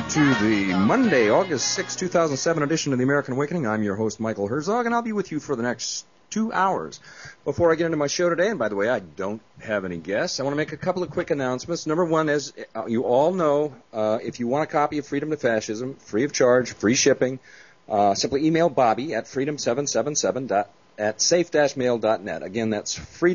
to the Monday, August 6, 2007 edition of the American Awakening. I'm your host, Michael Herzog, and I'll be with you for the next 2 hours. Before I get into my show today, and by the way, I don't have any guests, I want to make a couple of quick announcements. Number one, as you all know, if you want a copy of Freedom to Fascism, free of charge, free shipping, simply email Bobby at freedom777@safe-mail.net. Again, that's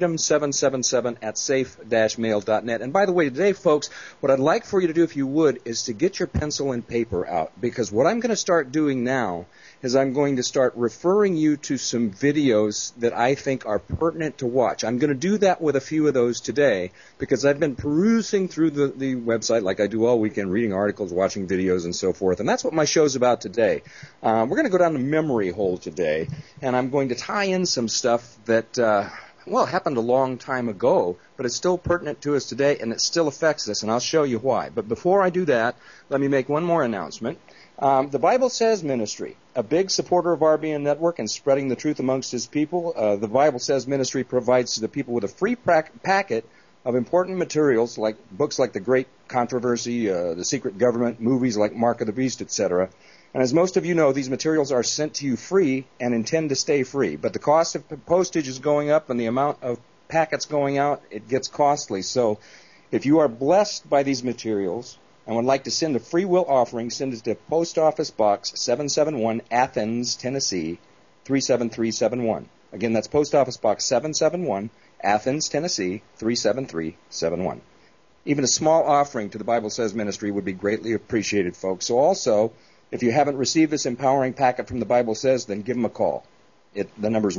freedom777@safe-mail.net. And by the way, today, folks, what I'd like for you to do, if you would, is to get your pencil and paper out, because what I'm going to start doing now is I'm going to start referring you to some videos that I think are pertinent to watch. I'm going to do that with a few of those today because I've been perusing through the website like I do all weekend, reading articles, watching videos, and so forth. And that's what my show's about today. We're going to go down the memory hole today, and I'm going to tie in some stuff that, happened a long time ago, but it's still pertinent to us today, and it still affects us, and I'll show you why. But before I do that, let me make one more announcement. The Bible Says Ministry, a big supporter of RBN Network and spreading the truth amongst his people. The Bible Says Ministry provides the people with a free packet of important materials, like books like The Great Controversy, The Secret Government, movies like Mark of the Beast, etc. And as most of you know, these materials are sent to you free and intend to stay free. But the cost of postage is going up, and the amount of packets going out, it gets costly. So if you are blessed by these materials and would like to send a free will offering, send it to Post Office Box 771, Athens, Tennessee, 37371. Again, that's Post Office Box 771, Athens, Tennessee, 37371. Even a small offering to the Bible Says Ministry would be greatly appreciated, folks. So also, if you haven't received this empowering packet from the Bible Says, then give them a call. The number's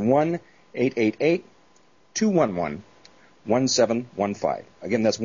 1-888-211-1715. Again, that's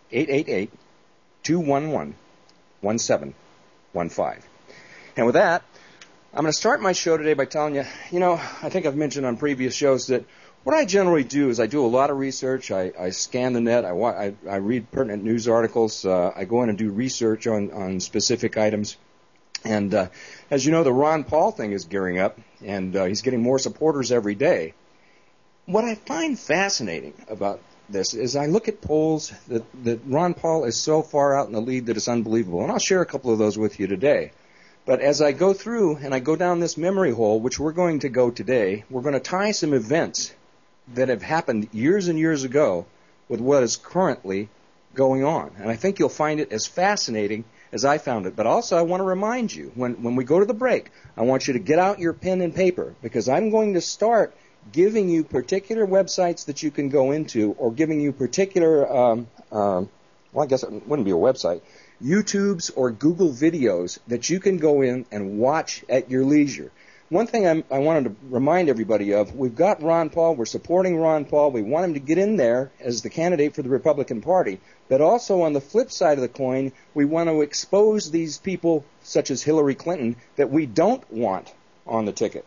1-888-211-1715. And with that, I'm going to start my show today by telling you, I think I've mentioned on previous shows that what I generally do is I do a lot of research. I scan the net. I read pertinent news articles. I go in and do research on specific items. And as you know, the Ron Paul thing is gearing up, and he's getting more supporters every day. What I find fascinating about this is I look at polls that Ron Paul is so far out in the lead that it's unbelievable. And I'll share a couple of those with you today. But as I go through and I go down this memory hole, which we're going to go today, we're going to tie some events that have happened years and years ago with what is currently going on. And I think you'll find it as fascinating as I found it. But also I want to remind you, when we go to the break, I want you to get out your pen and paper, because I'm going to start giving you particular websites that you can go into, or giving you particular, I guess it wouldn't be a website, YouTubes or Google videos that you can go in and watch at your leisure. One thing I wanted to remind everybody of, we've got Ron Paul, we're supporting Ron Paul, we want him to get in there as the candidate for the Republican Party, but also on the flip side of the coin, we want to expose these people, such as Hillary Clinton, that we don't want on the ticket.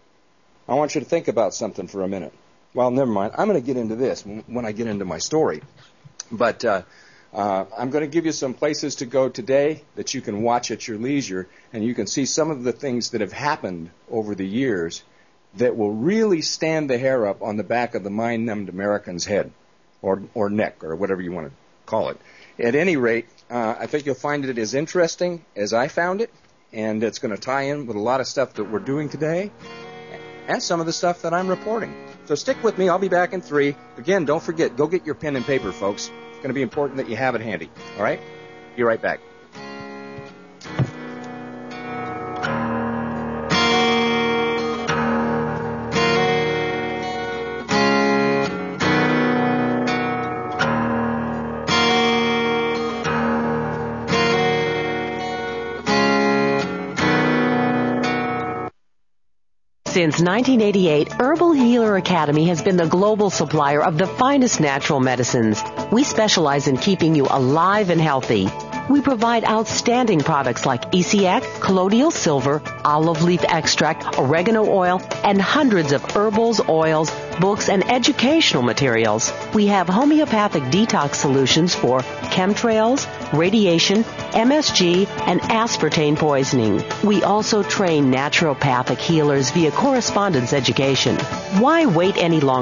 I want you to think about something for a minute. Well, never mind, I'm going to get into this when I get into my story. But I'm going to give you some places to go today that you can watch at your leisure, and you can see some of the things that have happened over the years that will really stand the hair up on the back of the mind-numbed American's head, or neck, or whatever you want to call it. At any rate, I think you'll find it as interesting as I found it, and it's going to tie in with a lot of stuff that we're doing today, and some of the stuff that I'm reporting. So stick with me. I'll be back in 3. Again, don't forget, go get your pen and paper, folks. It's going to be important that you have it handy. All right? Be right back. Since 1988, Herbal Healer Academy has been the global supplier of the finest natural medicines. We specialize in keeping you alive and healthy. We provide outstanding products like ECX, colloidal silver, olive leaf extract, oregano oil, and hundreds of herbals, oils, books, and educational materials. We have homeopathic detox solutions for chemtrails, radiation, MSG, and aspartame poisoning. We also train naturopathic healers via correspondence education. Why wait any longer?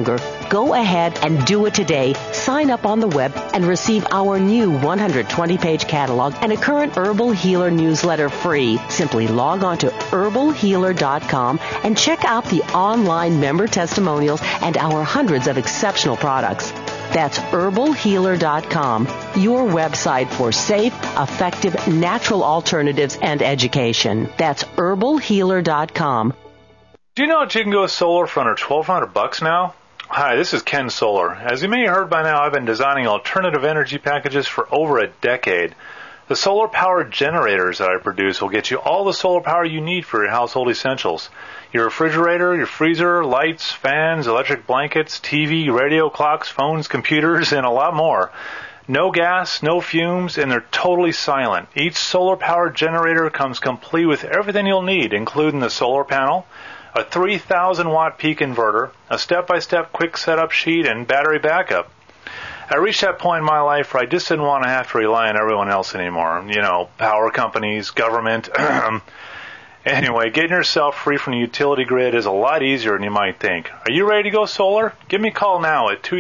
Go ahead and do it today. Sign up on the web and receive our new 120-page catalog and a current Herbal Healer newsletter free. Simply log on to herbalhealer.com and check out the online member testimonials and our hundreds of exceptional products. That's herbalhealer.com, your website for safe, effective, natural alternatives and education. That's herbalhealer.com. Do you know that you can go solar for under $1,200 now? Hi, this is Ken Solar. As you may have heard by now, I've been designing alternative energy packages for over a decade. The solar-powered generators that I produce will get you all the solar power you need for your household essentials. Your refrigerator, your freezer, lights, fans, electric blankets, TV, radio, clocks, phones, computers, and a lot more. No gas, no fumes, and they're totally silent. Each solar-powered generator comes complete with everything you'll need, including the solar panel, a 3,000-watt peak inverter, a step-by-step quick setup sheet, and battery backup. I reached that point in my life where I just didn't want to have to rely on everyone else anymore. You know, power companies, government. Anyway, getting yourself free from the utility grid is a lot easier than you might think. Are you ready to go solar? Give me a call now at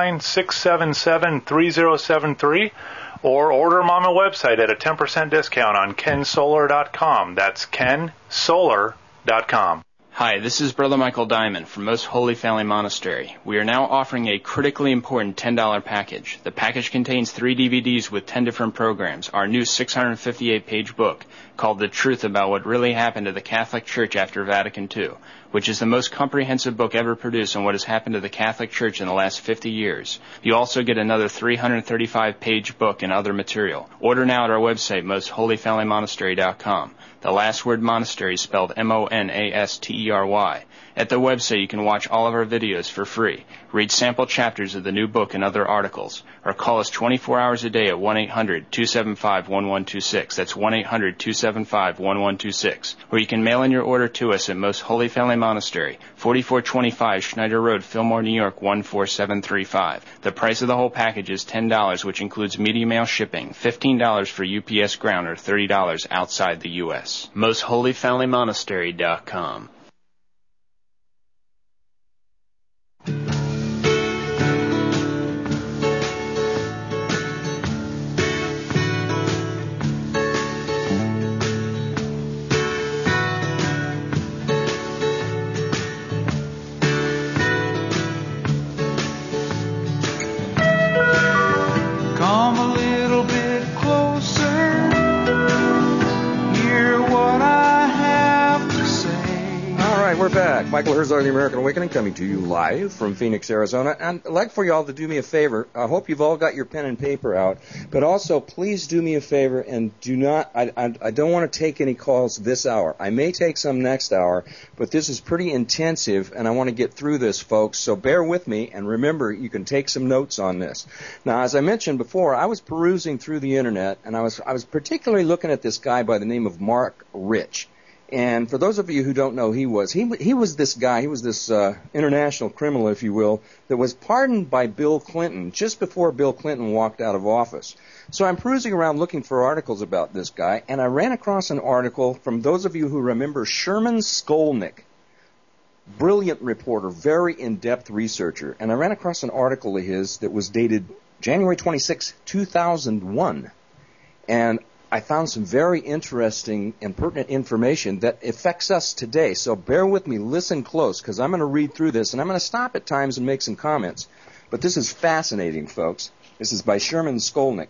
239-677-3073 or order them on my website at a 10% discount on kensolar.com. That's kensolar.com. Hi, this is Brother Michael Diamond from Most Holy Family Monastery. We are now offering a critically important $10 package. The package contains 3 DVDs with 10 different programs, our new 658-page book called The Truth About What Really Happened to the Catholic Church After Vatican II, which is the most comprehensive book ever produced on what has happened to the Catholic Church in the last 50 years. You also get another 335-page book and other material. Order now at our website, mostholyfamilymonastery.com. The last word monastery is spelled M-O-N-A-S-T-E-R-Y. At the website, you can watch all of our videos for free, read sample chapters of the new book and other articles, or call us 24 hours a day at 1-800-275-1126. That's 1-800-275-1126. Or you can mail in your order to us at Most Holy Family Monastery, 4425 Schneider Road, Fillmore, New York, 14735. The price of the whole package is $10, which includes media mail shipping, $15 for UPS ground, or $30 outside the U.S. MostHolyFamilyMonastery.com. Come a little bit closer, hear what I have to say. All right, we're back. Michael Herzog, The American Awakening, coming to you live from Phoenix, Arizona. And I'd like for you all to do me a favor. I hope you've all got your pen and paper out. But also, please do me a favor and do not, I don't want to take any calls this hour. I may take some next hour, but this is pretty intensive, and I want to get through this, folks. So bear with me, and remember, you can take some notes on this. Now, as I mentioned before, I was perusing through the Internet, and I was particularly looking at this guy by the name of Mark Rich. And for those of you who don't know, he was this guy, he was this international criminal, if you will, that was pardoned by Bill Clinton just before Bill Clinton walked out of office. So I'm perusing around looking for articles about this guy, and I ran across an article from those of you who remember Sherman Skolnick, brilliant reporter, very in-depth researcher, and I ran across an article of his that was dated January 26, 2001, and I found some very interesting and pertinent information that affects us today. So bear with me, listen close, because I'm going to read through this, and I'm going to stop at times and make some comments. But this is fascinating, folks. This is by Sherman Skolnick.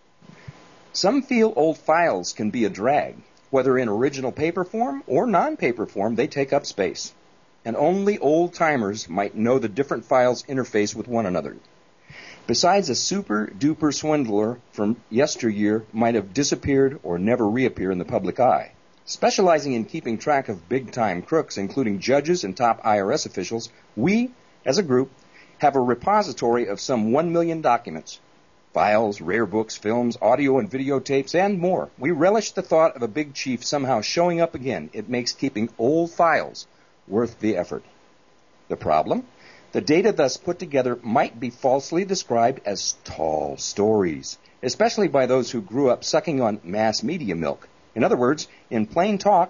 Some feel old files can be a drag. Whether in original paper form or non-paper form, they take up space. And only old-timers might know the different files interface with one another. Besides, a super-duper swindler from yesteryear might have disappeared or never reappear in the public eye. Specializing in keeping track of big-time crooks, including judges and top IRS officials, we, as a group, have a repository of some 1 million documents. Files, rare books, films, audio and videotapes, and more. We relish the thought of a big chief somehow showing up again. It makes keeping old files worth the effort. The problem? The data thus put together might be falsely described as tall stories, especially by those who grew up sucking on mass media milk. In other words, in plain talk,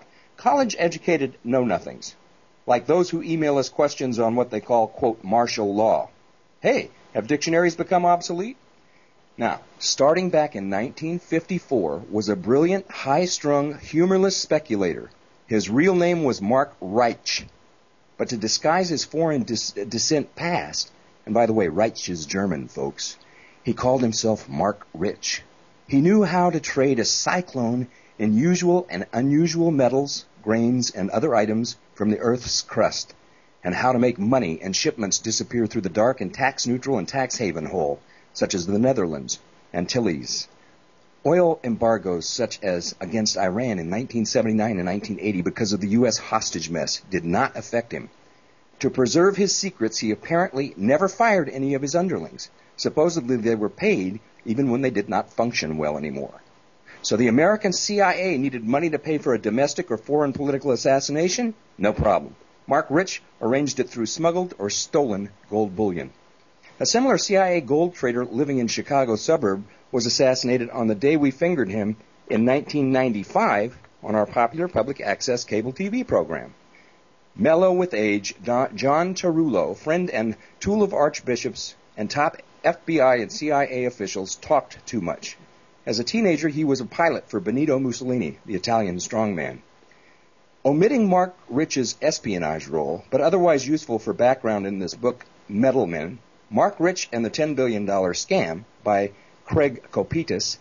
college-educated know-nothings, like those who email us questions on what they call, quote, martial law. Hey, have dictionaries become obsolete? Now, starting back in 1954 was a brilliant, high-strung, humorless speculator. His real name was Mark Reich. But to disguise his foreign descent past, and by the way, Reich is German, folks, he called himself Mark Rich. He knew how to trade a cyclone in usual and unusual metals, grains, and other items from the Earth's crust, and how to make money and shipments disappear through the dark and tax-neutral and tax-haven hole, such as the Netherlands, Antilles. Oil embargoes such as against Iran in 1979 and 1980 because of the U.S. hostage mess did not affect him. To preserve his secrets, he apparently never fired any of his underlings. Supposedly they were paid even when they did not function well anymore. So the American CIA needed money to pay for a domestic or foreign political assassination? No problem. Mark Rich arranged it through smuggled or stolen gold bullion. A similar CIA gold trader living in Chicago suburb was assassinated on the day we fingered him in 1995 on our popular public access cable TV program. Mellow with age, John Tarullo, friend and tool of archbishops and top FBI and CIA officials, talked too much. As a teenager, he was a pilot for Benito Mussolini, the Italian strongman. Omitting Mark Rich's espionage role, but otherwise useful for background in this book, Metal Men, Mark Rich and the $10 Billion Scam by Craig Kopitas.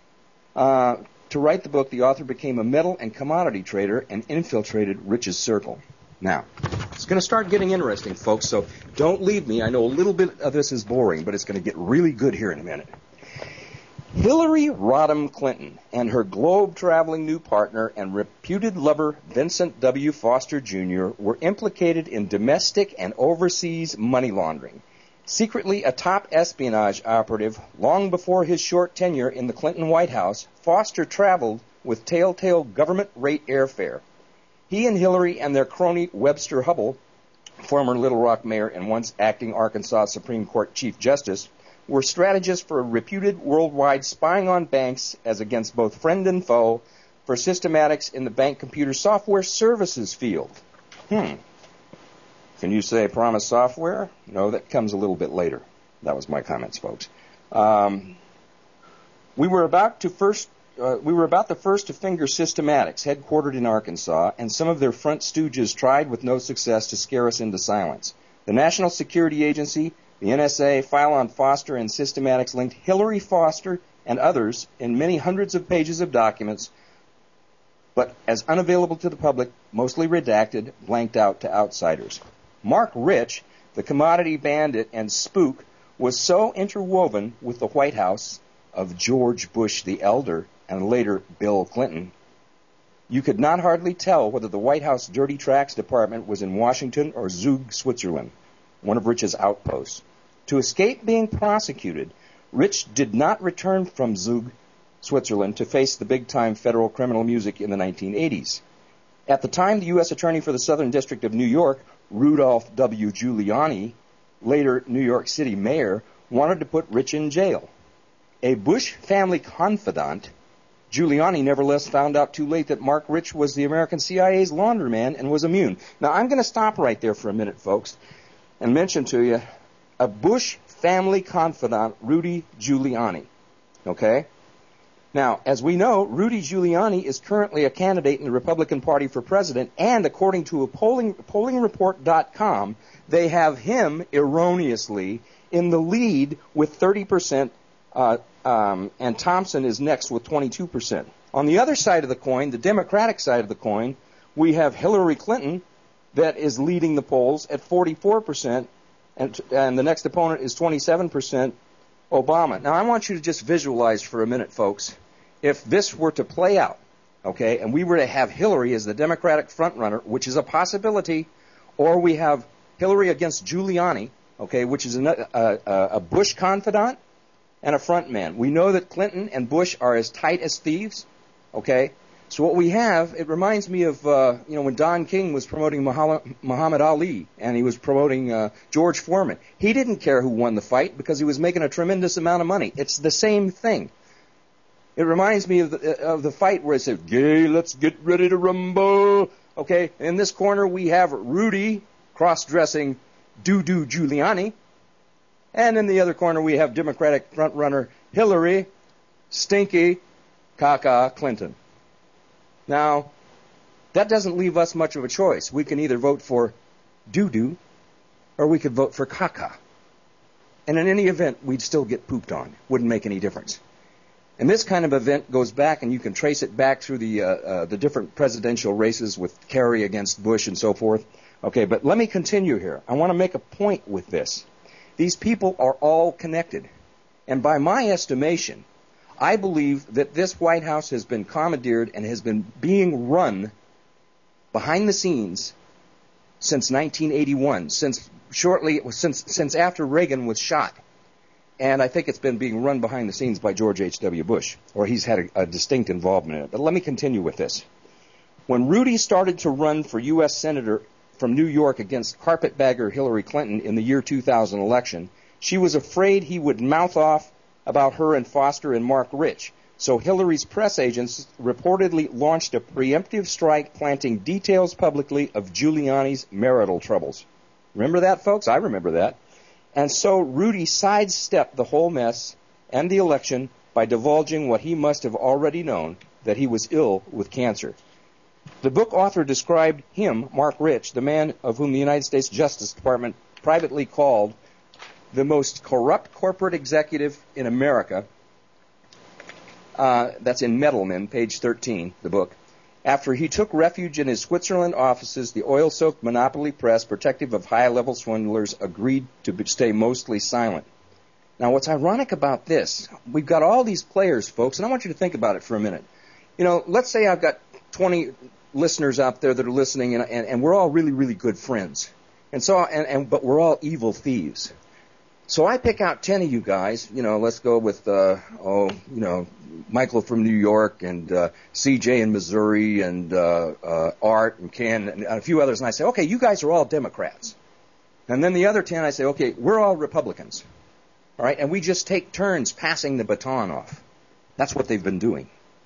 To write the book, the author became a metal and commodity trader and infiltrated Rich's circle. Now, it's going to start getting interesting, folks, so don't leave me. I know a little bit of this is boring, but it's going to get really good here in a minute. Hillary Rodham Clinton and her globe-traveling new partner and reputed lover Vincent W. Foster Jr. were implicated in domestic and overseas money laundering. Secretly a top espionage operative, long before his short tenure in the Clinton White House, Foster traveled with telltale government-rate airfare. He and Hillary and their crony Webster Hubbell, former Little Rock mayor and once acting Arkansas Supreme Court Chief Justice, were strategists for reputed worldwide spying on banks as against both friend and foe for systematics in the bank computer software services field. Can you say promise software? No, that comes a little bit later. That was my comments, folks. We were about the first to finger Systematics, headquartered in Arkansas, and some of their front stooges tried with no success to scare us into silence. The National Security Agency, the NSA, file on Foster and Systematics linked Hillary Foster and others in many hundreds of pages of documents, but as unavailable to the public, mostly redacted, blanked out to outsiders. Mark Rich, the commodity bandit and spook, was so interwoven with the White House of George Bush the Elder and later Bill Clinton, you could not hardly tell whether the White House Dirty Tracks Department was in Washington or Zug, Switzerland, one of Rich's outposts. To escape being prosecuted, Rich did not return from Zug, Switzerland, to face the big-time federal criminal music in the 1980s. At the time, the U.S. Attorney for the Southern District of New York, Rudolph W. Giuliani, later New York City mayor, wanted to put Rich in jail. A Bush family confidant, Giuliani nevertheless found out too late that Mark Rich was the American CIA's laundryman and was immune. Now, I'm going to stop right there for a minute, folks, and mention to you a Bush family confidant, Rudy Giuliani. Okay? Now, as we know, Rudy Giuliani is currently a candidate in the Republican Party for president, and according to a pollingreport.com, they have him erroneously in the lead with 30%, and Thompson is next with 22%. On the other side of the coin, the Democratic side of the coin, we have Hillary Clinton that is leading the polls at 44%, and the next opponent is 27%, Obama. Now, I want you to just visualize for a minute, folks, if this were to play out, okay, and we were to have Hillary as the Democratic frontrunner, which is a possibility, or we have Hillary against Giuliani, okay, which is a Bush confidant and a frontman. We know that Clinton and Bush are as tight as thieves, okay? So what we have, it reminds me of, when Don King was promoting Muhammad Ali and he was promoting George Foreman. He didn't care who won the fight because he was making a tremendous amount of money. It's the same thing. It reminds me of the fight where it said, "Gay, let's get ready to rumble." Okay, in this corner we have Rudy cross-dressing Giuliani, And in the other corner, we have Democratic frontrunner Hillary Stinky Caca Clinton. Now, that doesn't leave us much of a choice. We can either vote for doo-doo or we could vote for caca. And in any event, we'd still get pooped on. Wouldn't make any difference. And this kind of event goes back, and you can trace it back through the different presidential races with Kerry against Bush and so forth. Okay, but let me continue here. I want to make a point with this. These people are all connected. And by my estimation, I believe that this White House has been commandeered and has been being run behind the scenes since 1981, since after Reagan was shot. And I think it's been being run behind the scenes by George H.W. Bush, or he's had a distinct involvement in it. But let me continue with this. When Rudy started to run for U.S. Senator from New York against carpetbagger Hillary Clinton in the year 2000 election, she was afraid he would mouth off about her and Foster and Mark Rich. So Hillary's press agents reportedly launched a preemptive strike planting details publicly of Giuliani's marital troubles. Remember that, folks? I remember that. And so Rudy sidestepped the whole mess and the election by divulging what he must have already known, that he was ill with cancer. The book author described him, Mark Rich, the man of whom the United States Justice Department privately called the most corrupt corporate executive in America. That's in Metalman, page 13, the book. After he took refuge in his Switzerland offices, the oil-soaked monopoly press, protective of high-level swindlers, agreed to stay mostly silent. Now, what's ironic about this, we've got all these players, folks, and I want you to think about it for a minute. You know, let's say I've got 20 listeners out there that are listening, and we're all really, really good friends. But we're all evil thieves. So I pick out 10 of you guys, let's go with, Michael from New York and CJ in Missouri and Art and Ken and a few others, and I say, okay, you guys are all Democrats. And then the other 10, I say, okay, we're all Republicans. All right, and we just take turns passing the baton off. That's what they've been doing.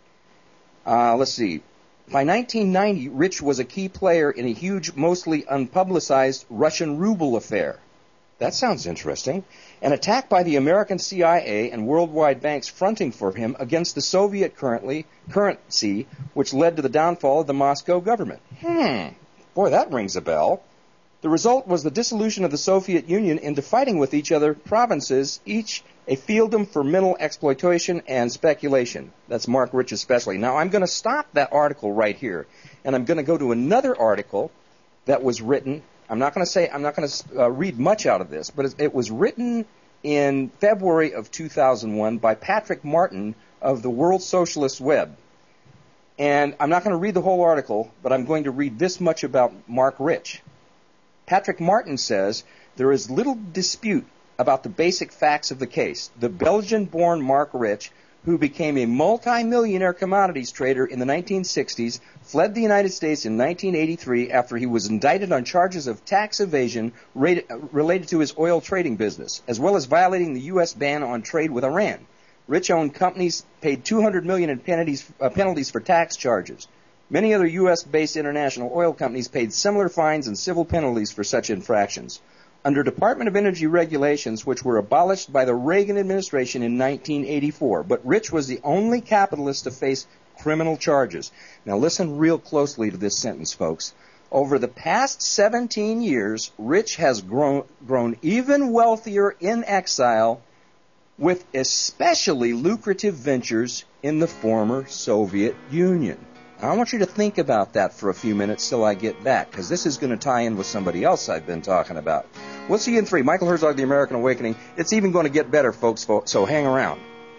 Let's see. By 1990, Rich was a key player in a huge, mostly unpublicized Russian ruble affair. That sounds interesting. An attack by the American CIA and worldwide banks fronting for him against the Soviet currency, which led to the downfall of the Moscow government. Boy, that rings a bell. The result was the dissolution of the Soviet Union into fighting with each other provinces, each a fieldom for mental exploitation and speculation. That's Mark Rich especially. Now, I'm going to stop that article right here, and I'm going to go to another article that was written. I'm not going to read much out of this, but it was written in February of 2001 by Patrick Martin of the World Socialist Web. And I'm not going to read the whole article, but I'm going to read this much about Mark Rich. Patrick Martin says, there is little dispute about the basic facts of the case. The Belgian-born Mark Rich, who became a multi-millionaire commodities trader in the 1960s, fled the United States in 1983 after he was indicted on charges of tax evasion related to his oil trading business, as well as violating the U.S. ban on trade with Iran. Rich-owned companies paid $200 million in penalties for tax charges. Many other U.S.-based international oil companies paid similar fines and civil penalties for such infractions. Under Department of Energy regulations, which were abolished by the Reagan administration in 1984, but Rich was the only capitalist to face criminal charges. Now listen real closely to this sentence, folks. Over the past 17 years, Rich has grown even wealthier in exile, with especially lucrative ventures in the former Soviet Union. Now, I want you to think about that for a few minutes till I get back, because this is going to tie in with somebody else I've been talking about. We'll see you in 3. Michael Herzog, The American Awakening. It's even going to get better, folks, so hang around.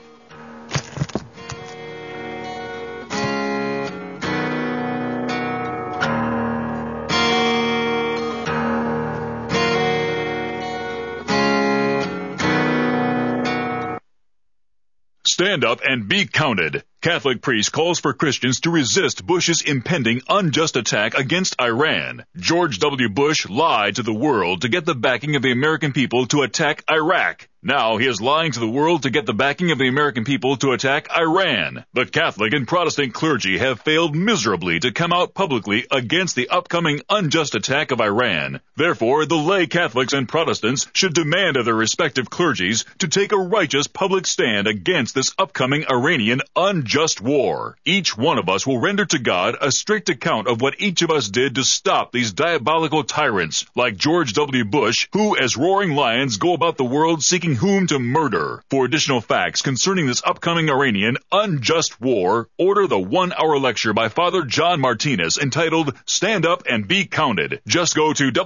Stand up and be counted. Catholic priest calls for Christians to resist Bush's impending unjust attack against Iran. George W. Bush lied to the world to get the backing of the American people to attack Iraq. Now he is lying to the world to get the backing of the American people to attack Iran. The Catholic and Protestant clergy have failed miserably to come out publicly against the upcoming unjust attack of Iran. Therefore, the lay Catholics and Protestants should demand of their respective clergies to take a righteous public stand against this upcoming Iranian unjust war. Each one of us will render to God a strict account of what each of us did to stop these diabolical tyrants like George W. Bush, who as roaring lions go about the world seeking whom to murder. For additional facts concerning this upcoming Iranian unjust war, order the 1-hour lecture by Father John Martinez entitled Stand Up and Be Counted. Just go to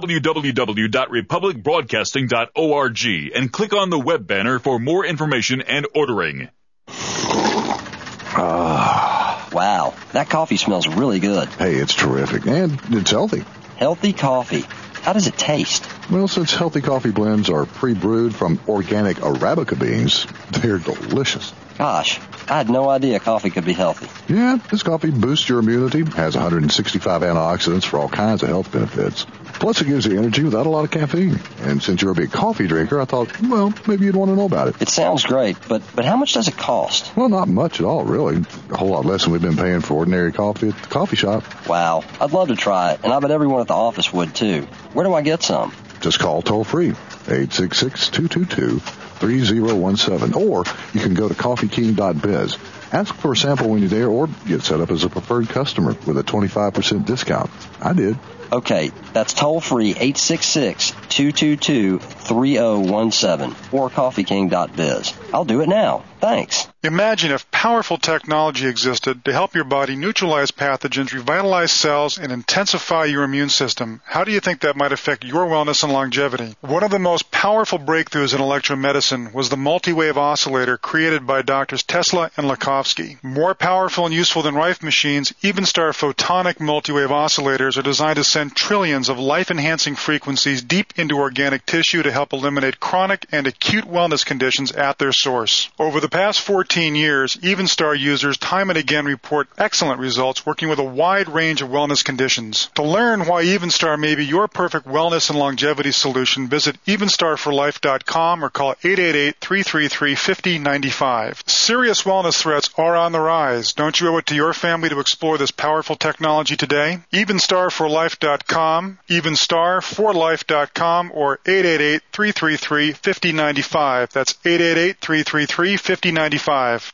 www.republicbroadcasting.org and click on the web banner for more information and ordering. Wow, that coffee smells really good. Hey, it's terrific, and it's healthy. Healthy coffee. How does it taste? Well, since healthy coffee blends are pre-brewed from organic Arabica beans, they're delicious. Gosh, I had no idea coffee could be healthy. Yeah, this coffee boosts your immunity, has 165 antioxidants for all kinds of health benefits. Plus, it gives you energy without a lot of caffeine. And since you're a big coffee drinker, I thought, well, maybe you'd want to know about it. It sounds great, but how much does it cost? Well, not much at all, really. A whole lot less than we've been paying for ordinary coffee at the coffee shop. Wow, I'd love to try it, and I bet everyone at the office would, too. Where do I get some? Just call toll-free, 866-222-3017, or you can go to coffeeking.biz. Ask for a sample when you're there, or get set up as a preferred customer with a 25% discount. I did. Okay, that's toll-free, 866-222-3017, or coffeeking.biz. I'll do it now. Thanks. Imagine if powerful technology existed to help your body neutralize pathogens, revitalize cells, and intensify your immune system. How do you think that might affect your wellness and longevity? One of the most powerful breakthroughs in electromedicine was the multi-wave oscillator created by Drs. Tesla and Lakhovsky. More powerful and useful than Rife machines, Evenstar photonic multi-wave oscillators are designed to send trillions of life-enhancing frequencies deep into organic tissue to help eliminate chronic and acute wellness conditions at their source. Over the past 14 years, Evenstar users time and again report excellent results working with a wide range of wellness conditions. To learn why Evenstar may be your perfect wellness and longevity solution, visit evenstarforlife.com or call 888-333-5095. Serious wellness threats are on the rise. Don't you owe it to your family to explore this powerful technology today? Evenstarforlife.com, evenstarforlife.com, or 888-333-5095. That's 888-333-5095. Back.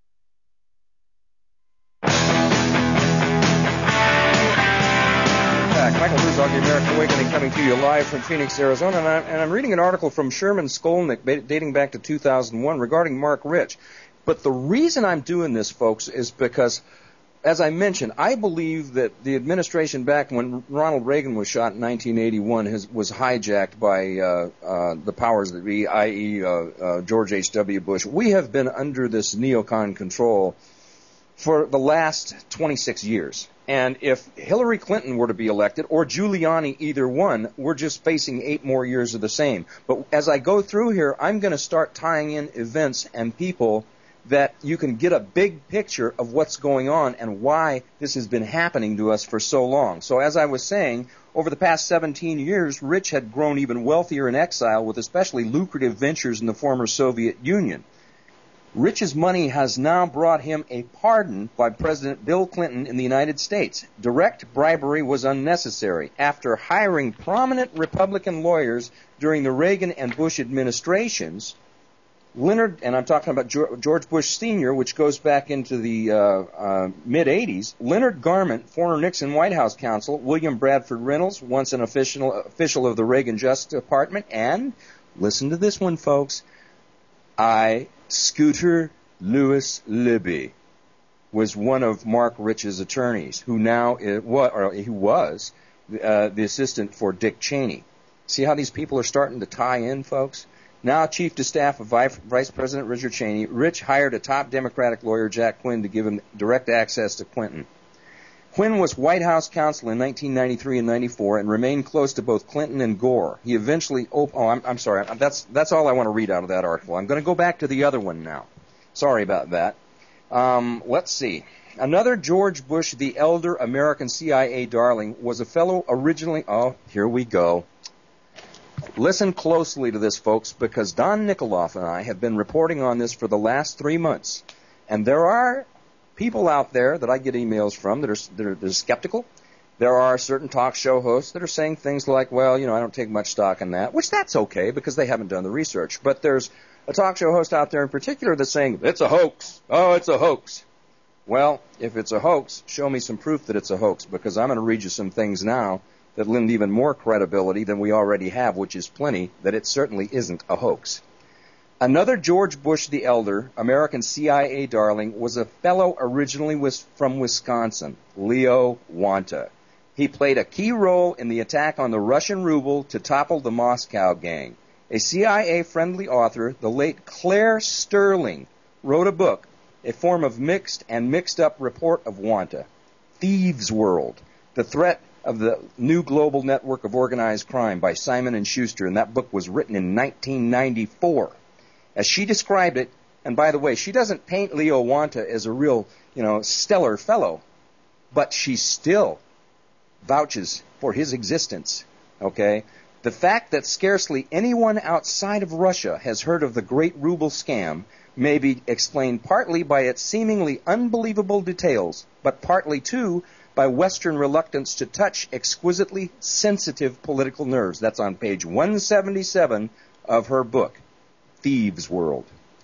Michael Herzog, The American Awakening, coming to you live from Phoenix, Arizona. And I'm reading an article from Sherman Skolnick dating back to 2001 regarding Mark Rich. But the reason I'm doing this, folks, is because, as I mentioned, I believe that the administration back when Ronald Reagan was shot in 1981 was hijacked by the powers that be, i.e. George H.W. Bush. We have been under this neocon control for the last 26 years. And if Hillary Clinton were to be elected, or Giuliani, either one, we're just facing 8 more years of the same. But as I go through here, I'm going to start tying in events and people that you can get a big picture of what's going on and why this has been happening to us for so long. So as I was saying, over the past 17 years, Rich had grown even wealthier in exile with especially lucrative ventures in the former Soviet Union. Rich's money has now brought him a pardon by President Bill Clinton in the United States. Direct bribery was unnecessary. After hiring prominent Republican lawyers during the Reagan and Bush administrations, Leonard, and I'm talking about George Bush Sr., which goes back into the mid-'80s, Leonard Garment, former Nixon White House counsel, William Bradford Reynolds, once an official of the Reagan Justice Department, and, listen to this one, folks, Scooter Lewis Libby was one of Mark Rich's attorneys, who now was the assistant for Dick Cheney. See how these people are starting to tie in, folks? Now Chief of Staff of Vice President Richard Cheney, Rich hired a top Democratic lawyer, Jack Quinn, to give him direct access to Clinton. Quinn was White House counsel in 1993 and 94 and remained close to both Clinton and Gore. He eventually... I'm sorry. That's all I want to read out of that article. I'm going to go back to the other one now. Sorry about that. Let's see. Another George Bush the Elder American CIA darling was a fellow originally... Oh, here we go. Listen closely to this, folks, because Don Nikoloff and I have been reporting on this for the last 3 months. And there are people out there that I get emails from that are skeptical. There are certain talk show hosts that are saying things like, well, I don't take much stock in that, which that's okay because they haven't done the research. But there's a talk show host out there in particular that's saying, it's a hoax. Oh, it's a hoax. Well, if it's a hoax, show me some proof that it's a hoax, because I'm going to read you some things now that lend even more credibility than we already have, which is plenty, that it certainly isn't a hoax. Another George Bush the Elder, American CIA darling, was a fellow originally from Wisconsin, Leo Wanta. He played a key role in the attack on the Russian ruble to topple the Moscow gang. A CIA-friendly author, the late Claire Sterling, wrote a book, a form of mixed-up report of Wanta, Thieves' World, the threat of the new global network of organized crime by Simon & Schuster, and that book was written in 1994. As she described it, and by the way, she doesn't paint Leo Wanta as a real, stellar fellow, but she still vouches for his existence, okay? The fact that scarcely anyone outside of Russia has heard of the Great Ruble Scam may be explained partly by its seemingly unbelievable details, but partly, too, by Western reluctance to touch exquisitely sensitive political nerves. That's on page 177 of her book, Thieves' World.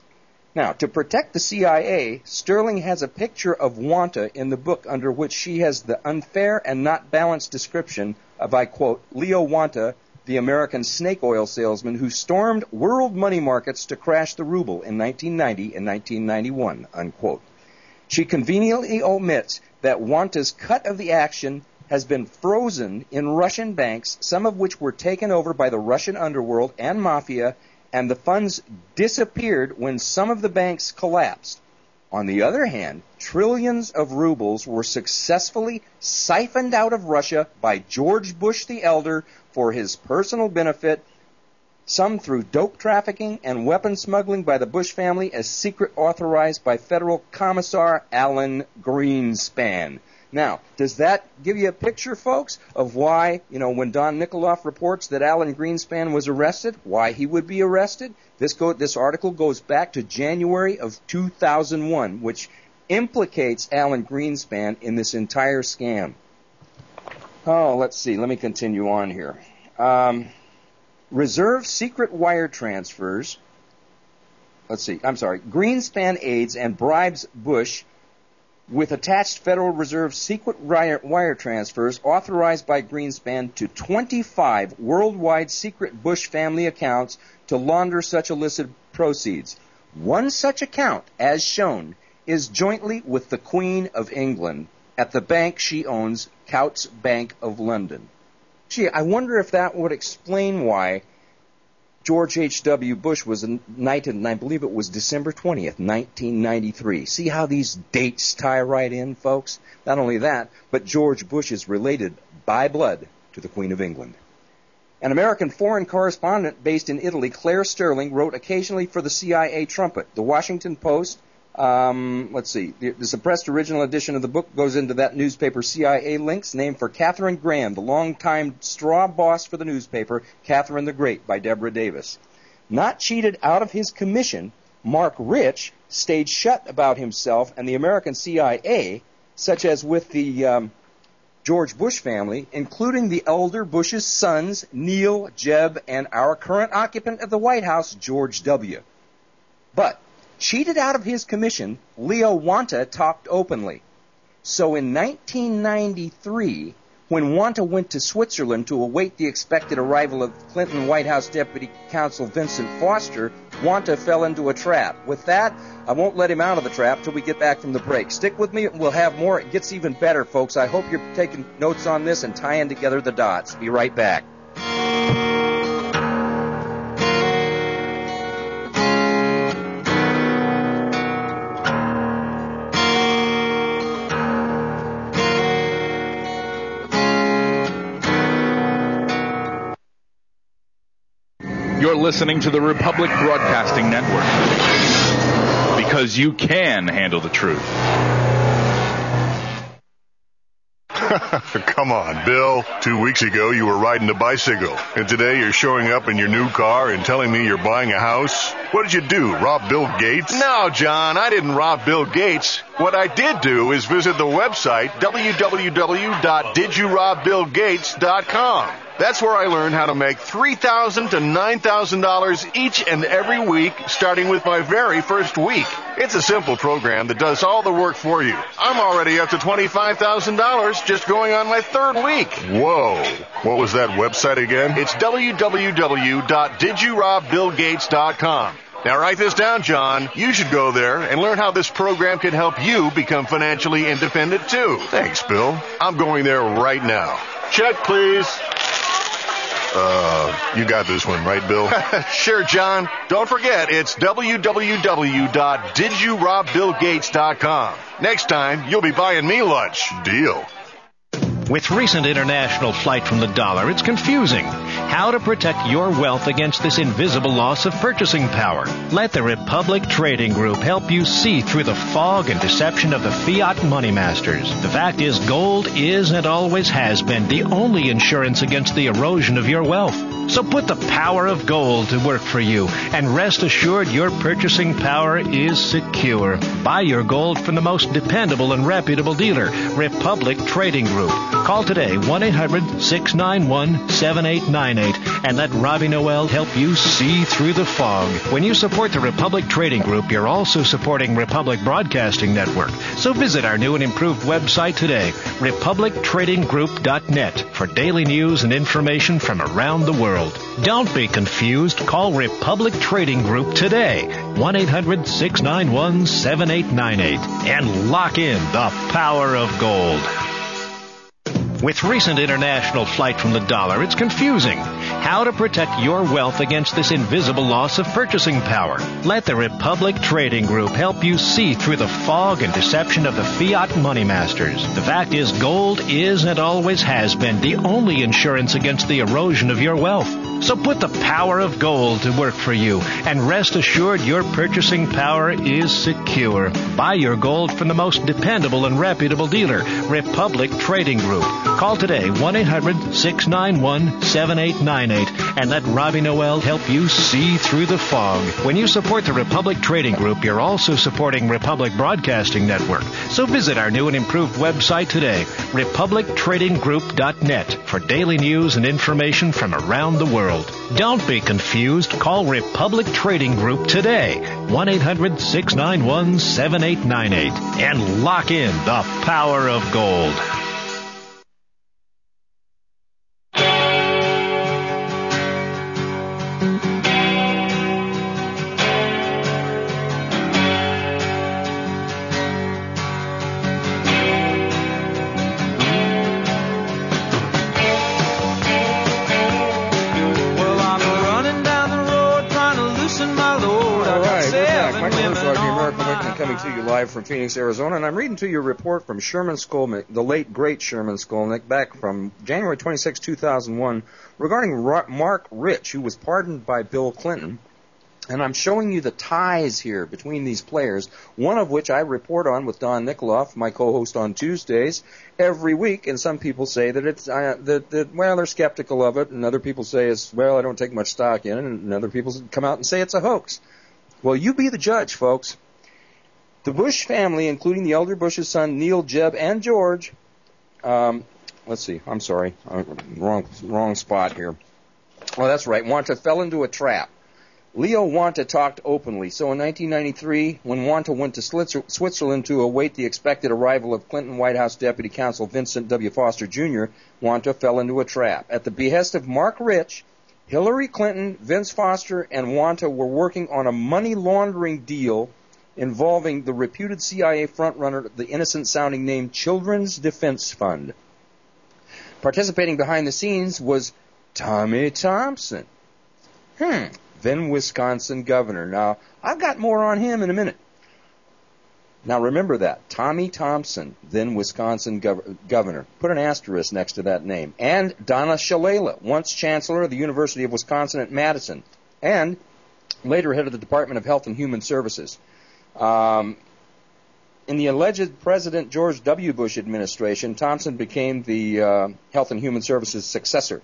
Now, to protect the CIA, Sterling has a picture of Wanta in the book under which she has the unfair and not balanced description of, I quote, Leo Wanta, the American snake oil salesman who stormed world money markets to crash the ruble in 1990 and 1991, unquote. She conveniently omits that Wanta's cut of the action has been frozen in Russian banks, some of which were taken over by the Russian underworld and mafia, and the funds disappeared when some of the banks collapsed. On the other hand, trillions of rubles were successfully siphoned out of Russia by George Bush the Elder for his personal benefit, some through dope trafficking and weapon smuggling by the Bush family as secret authorized by Federal Commissar Alan Greenspan. Now, does that give you a picture, folks, of why, when Don Nikoloff reports that Alan Greenspan was arrested, why he would be arrested? This article goes back to January of 2001, which implicates Alan Greenspan in this entire scam. Oh, let's see. Let me continue on here. Reserve secret wire transfers. Greenspan aids and bribes Bush with attached Federal Reserve secret wire transfers authorized by Greenspan to 25 worldwide secret Bush family accounts to launder such illicit proceeds. One such account, as shown, is jointly with the Queen of England at the bank she owns, Coutts Bank of London. Gee, I wonder if that would explain why George H.W. Bush was knighted, and I believe it was December 20th, 1993. See how these dates tie right in, folks? Not only that, but George Bush is related by blood to the Queen of England. An American foreign correspondent based in Italy, Claire Sterling, wrote occasionally for the CIA Trumpet. The Washington Post, the suppressed original edition of the book goes into that newspaper's CIA links, named for Catherine Graham, the longtime straw boss for the newspaper, Catherine the Great, by Deborah Davis. Not cheated out of his commission, Mark Rich stayed shut about himself and the American CIA, such as with the George Bush family, including the elder Bush's sons, Neil, Jeb, and our current occupant of the White House, George W. But cheated out of his commission, Leo Wanta talked openly. So in 1993, when Wanta went to Switzerland to await the expected arrival of Clinton White House Deputy Counsel Vincent Foster, Wanta fell into a trap. With that, I won't let him out of the trap till we get back from the break. Stick with me. We'll have more. It gets even better, folks. I hope you're taking notes on this and tying together the dots. Be right back. You're listening to the Republic Broadcasting Network, because you can handle the truth. Come on, Bill. 2 weeks ago, you were riding a bicycle. And today, you're showing up in your new car and telling me you're buying a house? What did you do, rob Bill Gates? No, John, I didn't rob Bill Gates. What I did do is visit the website, www.didyourobBillGates.com. That's where I learned how to make $3,000 to $9,000 each and every week, starting with my very first week. It's a simple program that does all the work for you. I'm already up to $25,000 just going on my third week. Whoa. What was that website again? It's www.didyourobBillGates.com. Now write this down, John. You should go there and learn how this program can help you become financially independent, too. Thanks, Bill. I'm going there right now. Check, please. You got this one, right, Bill? Sure, John. Don't forget, it's www.didyourobBillGates.com. Next time, you'll be buying me lunch. Deal. With recent international flight from the dollar, it's confusing. How to protect your wealth against this invisible loss of purchasing power. Let the Republic Trading Group help you see through the fog and deception of the fiat money masters. The fact is, gold is and always has been the only insurance against the erosion of your wealth. So put the power of gold to work for you, and rest assured your purchasing power is secure. Buy your gold from the most dependable and reputable dealer, Republic Trading Group. Call today, 1-800-691-7898, and let Robbie Noel help you see through the fog. When you support the Republic Trading Group, you're also supporting Republic Broadcasting Network. So visit our new and improved website today, republictradinggroup.net, for daily news and information from around the world. Don't be confused. Call Republic Trading Group today, 1-800-691-7898, and lock in the power of gold. With recent international flight from the dollar, it's confusing. How to protect your wealth against this invisible loss of purchasing power. Let the Republic Trading Group help you see through the fog and deception of the fiat money masters. The fact is, gold is and always has been the only insurance against the erosion of your wealth. So put the power of gold to work for you, and rest assured your purchasing power is secure. Buy your gold from the most dependable and reputable dealer, Republic Trading Group. Call today, 1-800-691-7898, and let Robbie Noel help you see through the fog. When you support the Republic Trading Group, you're also supporting Republic Broadcasting Network. So visit our new and improved website today, republictradinggroup.net, for daily news and information from around the world. Don't be confused. Call Republic Trading Group today, 1-800-691-7898, and lock in the power of gold. Coming to you live from Phoenix, Arizona, and I'm reading to you a report from Sherman Skolnick, the late, great Sherman Skolnick, back from January 26, 2001, regarding Mark Rich, who was pardoned by Bill Clinton. And I'm showing you the ties here between these players, one of which I report on with Don Nikoloff, my co-host on Tuesdays, every week. And some people say that it's well, they're skeptical of it, and other people say it's, well, I don't take much stock in it, and other people come out and say it's a hoax. Well, you be the judge, folks. The Bush family, including the elder Bush's son, Neil, Jeb, and George, let's see, I'm sorry, wrong spot here. Oh, that's right, Wanta fell into a trap. Leo Wanta talked openly. So in 1993, when Wanta went to Switzerland to await the expected arrival of Clinton White House Deputy Counsel Vincent W. Foster Jr., Wanta fell into a trap. At the behest of Mark Rich, Hillary Clinton, Vince Foster, and Wanta were working on a money laundering deal involving the reputed CIA frontrunner, the innocent-sounding name Children's Defense Fund. Participating behind the scenes was Tommy Thompson, then Wisconsin governor. Now, I've got more on him in a minute. Now, remember that. Tommy Thompson, then Wisconsin governor. Put an asterisk next to that name. And Donna Shalala, once chancellor of the University of Wisconsin at Madison, and later head of the Department of Health and Human Services. In In the alleged President George W. Bush administration, Thompson became the Health and Human Services successor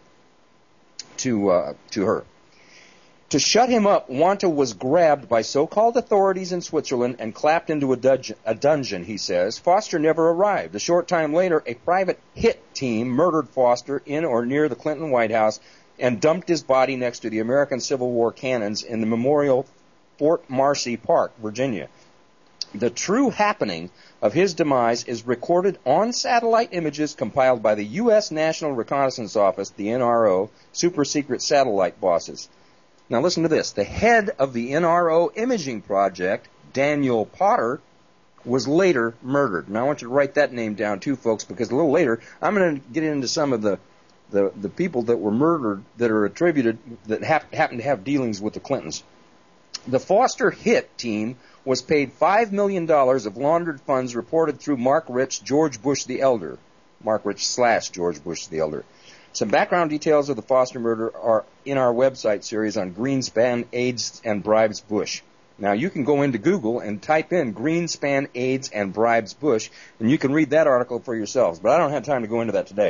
to her. To shut him up, Wanta was grabbed by so-called authorities in Switzerland and clapped into a dungeon, he says. Foster never arrived. A short time later, a private hit team murdered Foster in or near the Clinton White House and dumped his body next to the American Civil War cannons in the Memorial Fort Marcy Park, Virginia. The true happening of his demise is recorded on satellite images compiled by the U.S. National Reconnaissance Office, the NRO, super-secret satellite bosses. Now listen to this. The head of the NRO imaging project, Daniel Potter, was later murdered. Now I want you to write that name down too, folks, because a little later I'm going to get into some of the people that were murdered that are attributed, that happen to have dealings with the Clintons. The Foster hit team was paid $5 million of laundered funds reported through Mark Rich, George Bush the Elder. Mark Rich / George Bush the Elder. Some background details of the Foster murder are in our website series on Greenspan, AIDS, and Bribes Bush. Now, you can go into Google and type in Greenspan, AIDS, and Bribes Bush, and you can read that article for yourselves, but I don't have time to go into that today.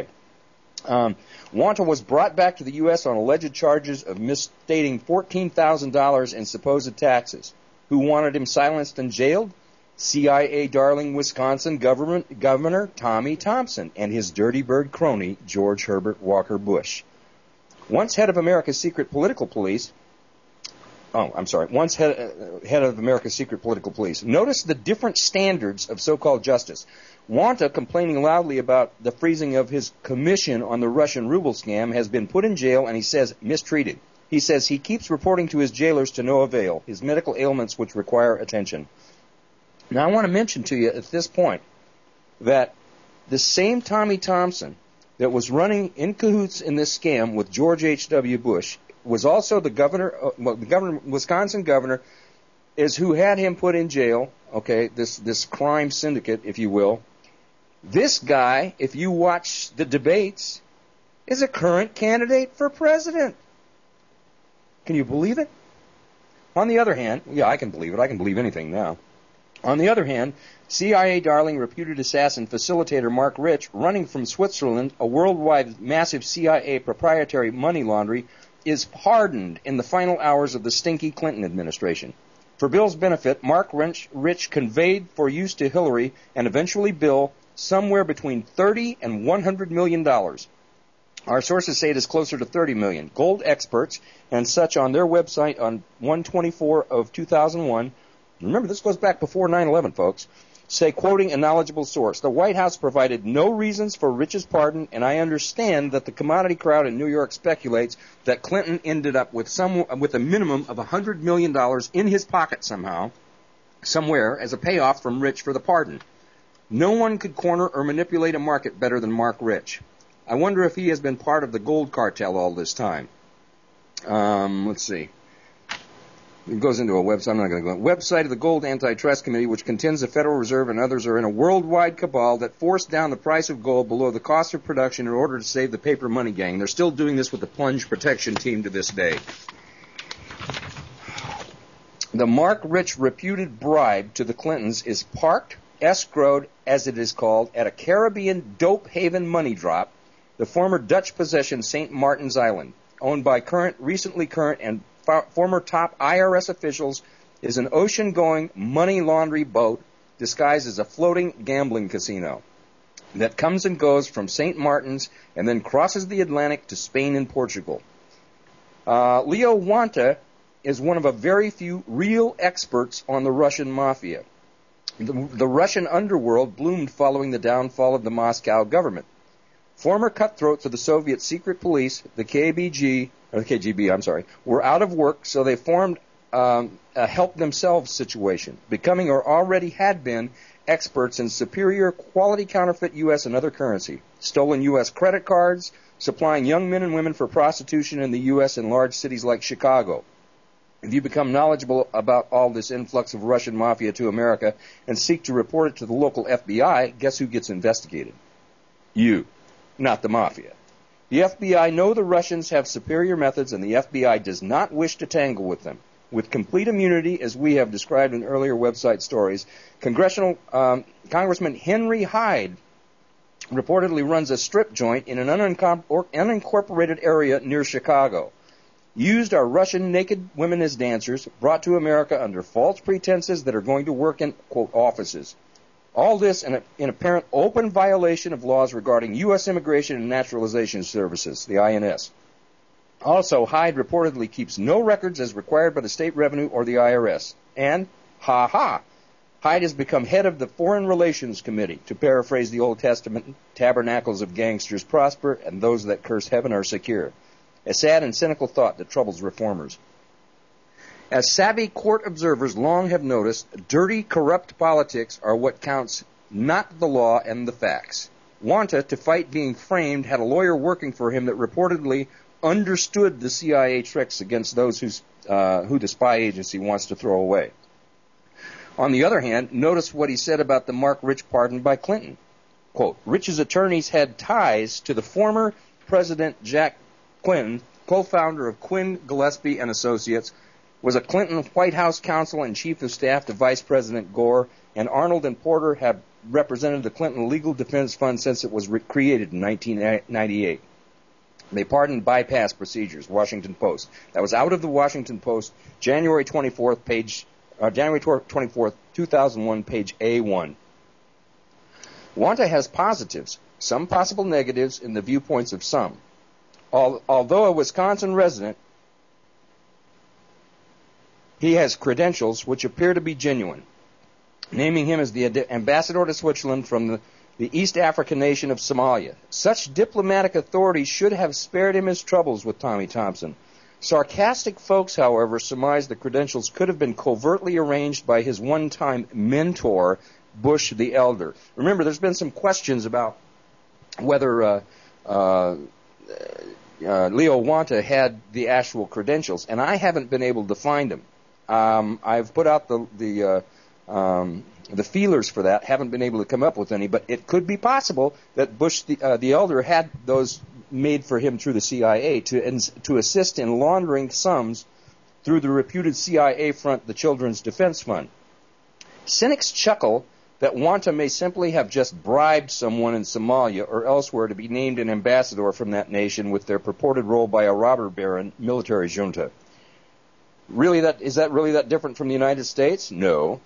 Wanta was brought back to the U.S. on alleged charges of misstating $14,000 in supposed taxes. Who wanted him silenced and jailed? CIA darling Wisconsin Governor Tommy Thompson and his dirty bird crony George Herbert Walker Bush. Once head of America's secret political police, once head of America's secret political police. Notice the different standards of so-called justice. Wanta, complaining loudly about the freezing of his commission on the Russian ruble scam, has been put in jail and he says mistreated. He says he keeps reporting to his jailers to no avail, his medical ailments which require attention. Now, I want to mention to you at this point that the same Tommy Thompson that was running in cahoots in this scam with George H.W. Bush was also the Wisconsin governor, is who had him put in jail, okay, this crime syndicate, if you will. This guy, if you watch the debates, is a current candidate for president. Can you believe it? On the other hand, yeah, I can believe it. I can believe anything now. On the other hand, CIA darling reputed assassin facilitator Mark Rich, running from Switzerland, a worldwide massive CIA proprietary money laundry, is pardoned in the final hours of the stinky Clinton administration. For Bill's benefit, Mark Rich conveyed for use to Hillary and eventually Bill somewhere between $30 and $100 million. Our sources say it is closer to $30 million. Gold experts and such on their website on 1/24 of 2001. Remember, this goes back before 9/11, folks. Say, quoting a knowledgeable source, the White House provided no reasons for Rich's pardon, and I understand that the commodity crowd in New York speculates that Clinton ended up with a minimum of $100 million in his pocket somehow, somewhere, as a payoff from Rich for the pardon. No one could corner or manipulate a market better than Mark Rich. I wonder if he has been part of the gold cartel all this time. Let's see. It goes into a website. I'm not going to go. Website of the Gold Antitrust Committee, which contends the Federal Reserve and others are in a worldwide cabal that forced down the price of gold below the cost of production in order to save the paper money gang. They're still doing this with the plunge protection team to this day. The Mark Rich reputed bribe to the Clintons is parked, escrowed, as it is called, at a Caribbean dope haven money drop, the former Dutch possession St. Martin's Island, owned by recently current and former top IRS officials, is an ocean-going money laundry boat disguised as a floating gambling casino that comes and goes from St. Martin's and then crosses the Atlantic to Spain and Portugal. Leo Wanta is one of a very few real experts on the Russian mafia. The Russian underworld bloomed following the downfall of the Moscow government. Former cutthroats of the Soviet secret police, the KGB, were out of work, so they formed a help themselves situation, becoming or already had been experts in superior quality counterfeit U.S. and other currency, stolen U.S. credit cards, supplying young men and women for prostitution in the U.S. and large cities like Chicago. If you become knowledgeable about all this influx of Russian mafia to America and seek to report it to the local FBI, guess who gets investigated? You. Not the mafia. The FBI know the Russians have superior methods, and the FBI does not wish to tangle with them. with complete immunity, as we have described in earlier website stories. Congressman Henry Hyde reportedly runs a strip joint in an unincorporated area near Chicago. Used are Russian naked women as dancers, brought to America under false pretenses that are going to work in, quote, offices. All this in apparent open violation of laws regarding U.S. Immigration and Naturalization Services, the INS. Also, Hyde reportedly keeps no records as required by the state revenue or the IRS. And, Hyde has become head of the Foreign Relations Committee. To paraphrase the Old Testament, tabernacles of gangsters prosper, and those that curse heaven are secure. A sad and cynical thought that troubles reformers. As savvy court observers long have noticed, dirty, corrupt politics are what counts, not the law and the facts. Wanta, to fight being framed, had a lawyer working for him that reportedly understood the CIA tricks against those who the spy agency wants to throw away. On the other hand, notice what he said about the Mark Rich pardon by Clinton. Quote, Rich's attorneys had ties to the former President Jack Quinn, co-founder of Quinn, Gillespie and Associates, was a Clinton White House counsel and chief of staff to Vice President Gore, and Arnold and Porter have represented the Clinton Legal Defense Fund since it was created in 1998. They pardoned bypass procedures, Washington Post. That was out of the Washington Post, January 24th, 2001, page A1. Wanta has positives, some possible negatives in the viewpoints of some. Although a Wisconsin resident, he has credentials which appear to be genuine, naming him as the ambassador to Switzerland from the East African nation of Somalia. Such diplomatic authority should have spared him his troubles with Tommy Thompson. Sarcastic folks, however, surmise the credentials could have been covertly arranged by his one-time mentor, Bush the Elder. Remember, there's been some questions about whether Leo Wanta had the actual credentials, and I haven't been able to find them. I've put out the feelers for that, haven't been able to come up with any, but it could be possible that Bush the Elder had those made for him through the CIA to assist in laundering sums through the reputed CIA front, the Children's Defense Fund. Cynics chuckle that Wanta may simply have just bribed someone in Somalia or elsewhere to be named an ambassador from that nation with their purported role by a robber baron military junta. Is that really that different from the United States? No.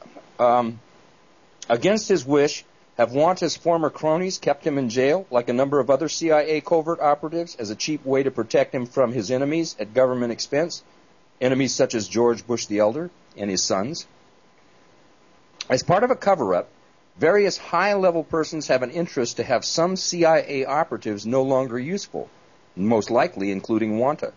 Against his wish, have Wanta's former cronies kept him in jail, like a number of other CIA covert operatives, as a cheap way to protect him from his enemies at government expense? Enemies such as George Bush the Elder and his sons? As part of a cover-up, various high-level persons have an interest to have some CIA operatives no longer useful, most likely including Wanta.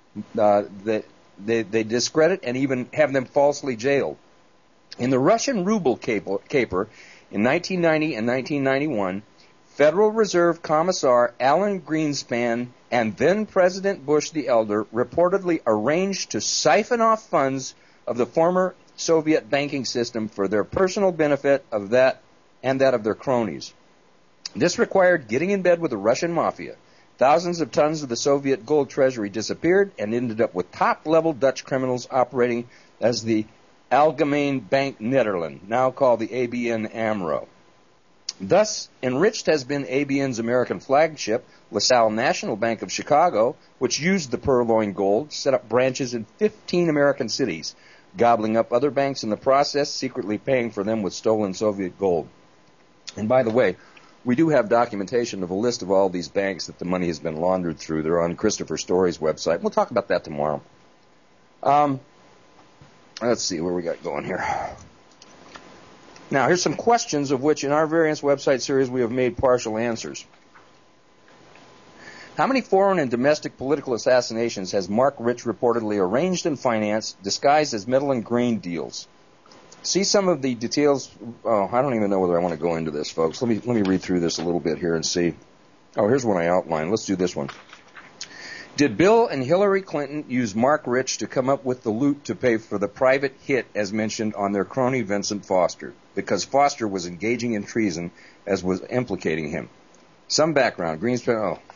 They discredit and even have them falsely jailed. In the Russian ruble caper in 1990 and 1991, Federal Reserve Commissar Alan Greenspan and then-President Bush the Elder reportedly arranged to siphon off funds of the former Soviet banking system for their personal benefit of that and that of their cronies. This required getting in bed with the Russian mafia. Thousands of tons of the Soviet gold treasury disappeared and ended up with top-level Dutch criminals operating as the Algemeen Bank Nederland, now called the ABN AMRO. Thus, enriched has been ABN's American flagship, LaSalle National Bank of Chicago, which used the purloined gold to set up branches in 15 American cities, gobbling up other banks in the process, secretly paying for them with stolen Soviet gold. And by the way, we do have documentation of a list of all these banks that the money has been laundered through. They're on Christopher Story's website. We'll talk about that tomorrow. Let's see where we got going here. Now, here's some questions of which in our various website series we have made partial answers. How many foreign and domestic political assassinations has Mark Rich reportedly arranged and financed, disguised as metal and grain deals? See some of the details. Oh, I don't even know whether I want to go into this, folks. Let me read through this a little bit here and see. Oh, here's one I outlined. Let's do this one. Did Bill and Hillary Clinton use Mark Rich to come up with the loot to pay for the private hit as mentioned on their crony Vincent Foster? Because Foster was engaging in treason as was implicating him. Some background. Greenspan,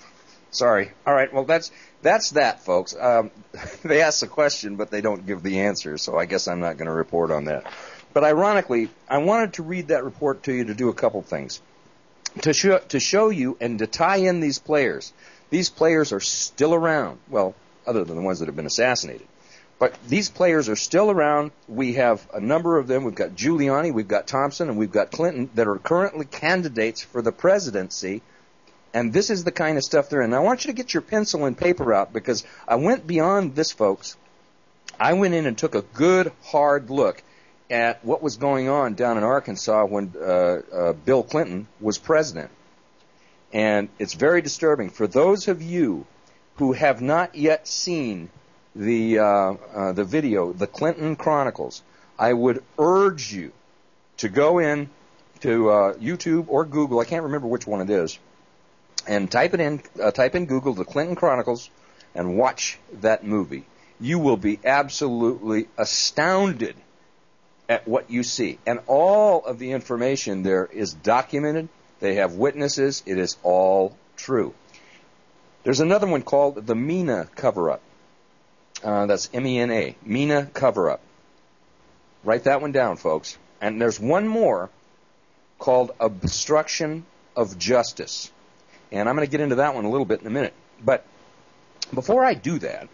Sorry. All right. Well, that's that, folks. They ask the question, but they don't give the answer, so I guess I'm not going to report on that. But ironically, I wanted to read that report to you to do a couple things. To show you and to tie in these players. These players are still around. Well, other than the ones that have been assassinated. But these players are still around. We have a number of them. We've got Giuliani, we've got Thompson, and we've got Clinton that are currently candidates for the presidency. And this is the kind of stuff they're in. Now, I want you to get your pencil and paper out because I went beyond this, folks. I went in and took a good, hard look at what was going on down in Arkansas when Bill Clinton was president. And it's very disturbing. For those of you who have not yet seen the video, the Clinton Chronicles, I would urge you to go in to YouTube or Google. I can't remember which one it is. And type in Google, the Clinton Chronicles, and watch that movie. You will be absolutely astounded at what you see. And all of the information there is documented. They have witnesses. It is all true. There's another one called the MENA cover-up. That's MENA, MENA cover-up. Write that one down, folks. And there's one more called obstruction of justice. And I'm going to get into that one a little bit in a minute. But before I do that,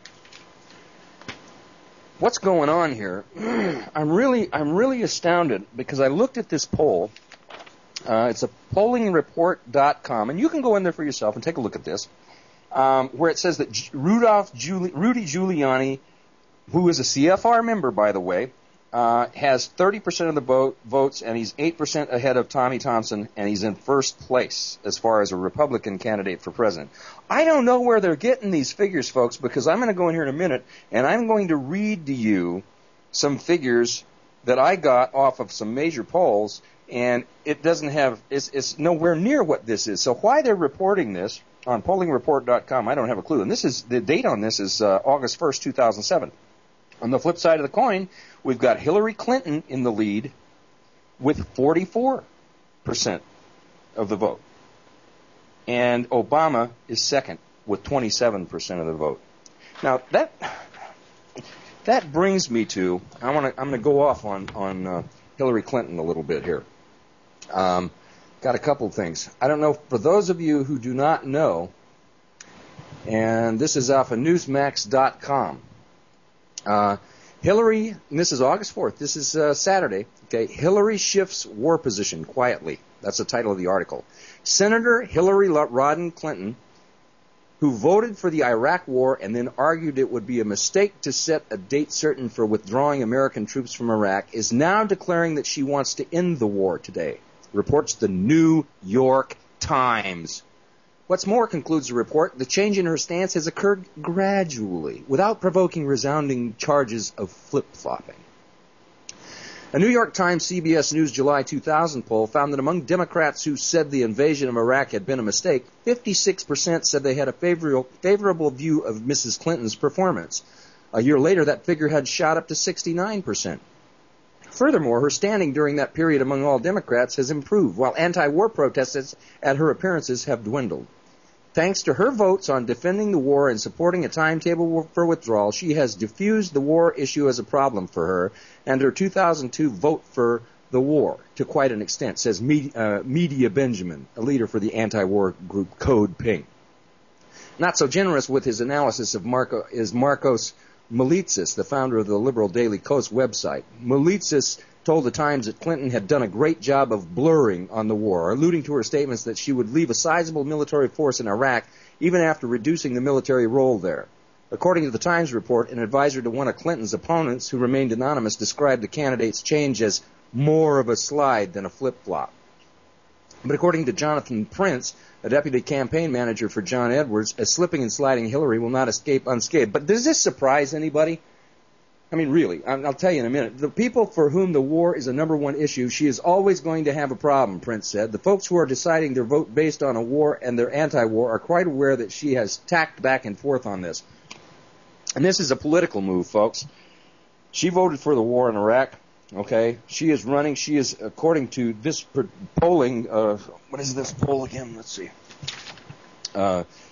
what's going on here? I'm really astounded because I looked at this poll. It's a pollingreport.com, and you can go in there for yourself and take a look at this, where it says that Rudy Giuliani, who is a CFR member, by the way, has 30% of the votes, and he's 8% ahead of Tommy Thompson, and he's in first place as far as a Republican candidate for president. I don't know where they're getting these figures, folks, because I'm going to go in here in a minute, and I'm going to read to you some figures that I got off of some major polls, and it doesn't have, it's nowhere near what this is. So why they're reporting this on pollingreport.com, I don't have a clue. And this is, the date on this is August 1st, 2007. On the flip side of the coin, we've got Hillary Clinton in the lead with 44% of the vote. And Obama is second with 27% of the vote. Now, that brings me to, I'm going to go off on Hillary Clinton a little bit here. Got a couple of things. I don't know, for those of you who do not know, and this is off of Newsmax.com, Hillary, and this is August 4th, this is Saturday, okay, Hillary shifts war position quietly. That's the title of the article. Senator Hillary Rodham Clinton, who voted for the Iraq War and then argued it would be a mistake to set a date certain for withdrawing American troops from Iraq, is now declaring that she wants to end the war today, reports the New York Times. What's more, concludes the report, the change in her stance has occurred gradually, without provoking resounding charges of flip-flopping. A New York Times CBS News July 2000 poll found that among Democrats who said the invasion of Iraq had been a mistake, 56% said they had a favorable view of Mrs. Clinton's performance. A year later, that figure had shot up to 69%. Furthermore, her standing during that period among all Democrats has improved, while anti-war protests at her appearances have dwindled. Thanks to her votes on defending the war and supporting a timetable for withdrawal, she has diffused the war issue as a problem for her, and her 2002 vote for the war, to quite an extent, says Media Benjamin, a leader for the anti-war group Code Pink. Not so generous with his analysis of is Marcos Melitsas, the founder of the liberal Daily Kos website. Melitsas told the Times that Clinton had done a great job of blurring on the war, alluding to her statements that she would leave a sizable military force in Iraq even after reducing the military role there. According to the Times report, an advisor to one of Clinton's opponents, who remained anonymous, described the candidate's change as more of a slide than a flip-flop. But according to Jonathan Prince, a deputy campaign manager for John Edwards, a slipping and sliding Hillary will not escape unscathed. But does this surprise anybody? I mean, really, I'll tell you in a minute. The people for whom the war is a number one issue, she is always going to have a problem, Prince said. The folks who are deciding their vote based on a war and their anti-war are quite aware that she has tacked back and forth on this. And this is a political move, folks. She voted for the war in Iraq. Okay, she is running. She is, according to this polling, what is this poll again? Let's see.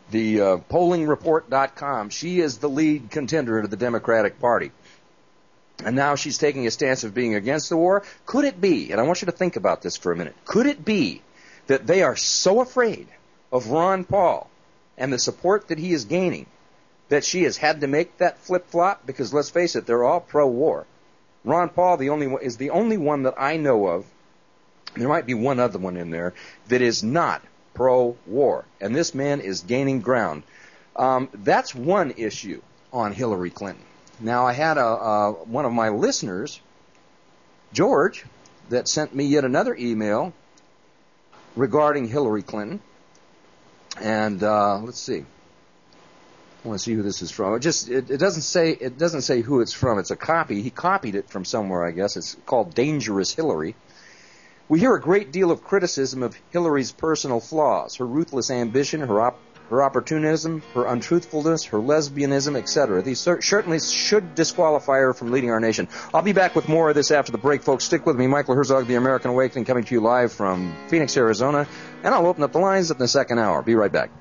the pollingreport.com. She is the lead contender to the Democratic Party. And now she's taking a stance of being against the war. Could it be, and I want you to think about this for a minute, could it be that they are so afraid of Ron Paul and the support that he is gaining that she has had to make that flip-flop? Because let's face it, they're all pro-war. Ron Paul is the only one that I know of, there might be one other one in there, that is not pro-war. And this man is gaining ground. That's one issue on Hillary Clinton. Now, I had one of my listeners, George, that sent me yet another email regarding Hillary Clinton. And let's see. I want to see who this is from. It doesn't say who it's from. It's a copy. He copied it from somewhere, I guess. It's called Dangerous Hillary. We hear a great deal of criticism of Hillary's personal flaws, her ruthless ambition, her opportunism, her untruthfulness, her lesbianism, etc. These certainly should disqualify her from leading our nation. I'll be back with more of this after the break, folks. Stick with me. Michael Herzog, The American Awakening, coming to you live from Phoenix, Arizona. And I'll open up the lines in the second hour. Be right back.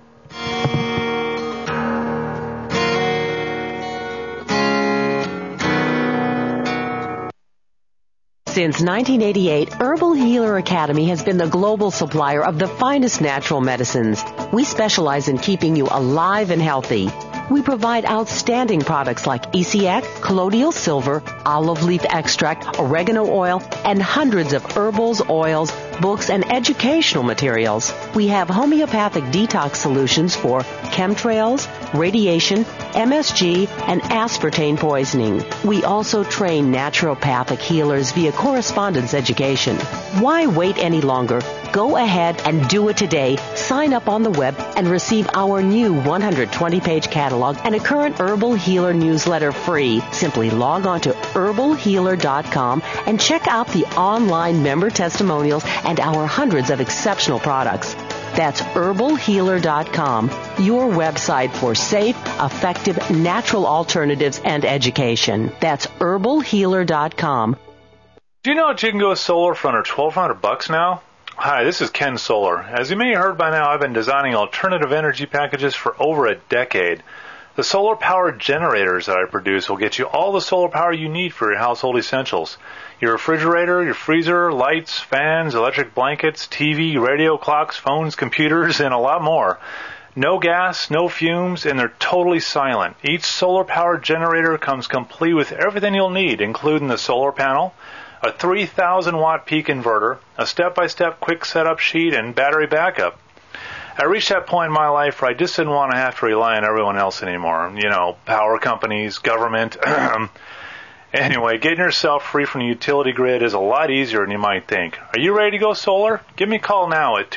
Since 1988, Herbal Healer Academy has been the global supplier of the finest natural medicines. We specialize in keeping you alive and healthy. We provide outstanding products like ECX, colloidal silver, olive leaf extract, oregano oil, and hundreds of herbals, oils, books, and educational materials. We have homeopathic detox solutions for chemtrails, radiation, MSG, and aspartame poisoning. We also train naturopathic healers via correspondence education. Why wait any longer? Go ahead and do it today. Sign up on the web and receive our new 120-page catalog and a current Herbal Healer newsletter free. Simply log on to herbalhealer.com and check out the online member testimonials and our hundreds of exceptional products. That's herbalhealer.com, your website for safe, effective, natural alternatives and education. That's herbalhealer.com. Do you know that you can go solar for under $1,200 now? Hi, this is Ken Solar. As you may have heard by now, I've been designing alternative energy packages for over a decade. The solar-powered generators that I produce will get you all the solar power you need for your household essentials. Your refrigerator, your freezer, lights, fans, electric blankets, TV, radio, clocks, phones, computers, and a lot more. No gas, no fumes, and they're totally silent. Each solar-powered generator comes complete with everything you'll need, including the solar panel, a 3,000-watt peak inverter, a step-by-step quick setup sheet, and battery backup. I reached that point in my life where I just didn't want to have to rely on everyone else anymore. You know, power companies, government. Anyway, getting yourself free from the utility grid is a lot easier than you might think. Are you ready to go solar? Give me a call now at